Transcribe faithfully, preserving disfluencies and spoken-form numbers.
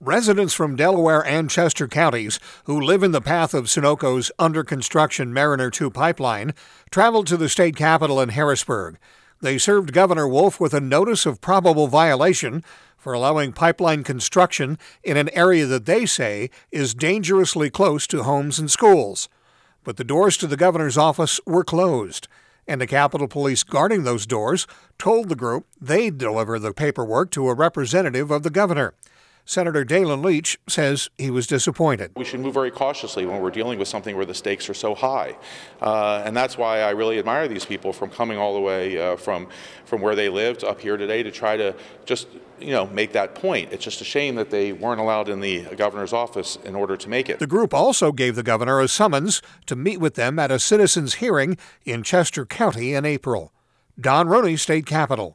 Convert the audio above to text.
Residents from Delaware and Chester counties who live in the path of Sunoco's under-construction Mariner two pipeline traveled to the state capitol in Harrisburg. They served Governor Wolf with a notice of probable violation for allowing pipeline construction in an area that they say is dangerously close to homes and schools. But the doors to the governor's office were closed, and the Capitol Police guarding those doors told the group they'd deliver the paperwork to a representative of the governor. Senator Dalen Leach says he was disappointed. We should move very cautiously when we're dealing with something where the stakes are so high. Uh, and that's why I really admire these people from coming all the way uh, from, from where they lived up here today to try to just, you know, make that point. It's just a shame that they weren't allowed in the governor's office in order to make it. The group also gave the governor a summons to meet with them at a citizens' hearing in Chester County in April. Don Rooney, State Capitol.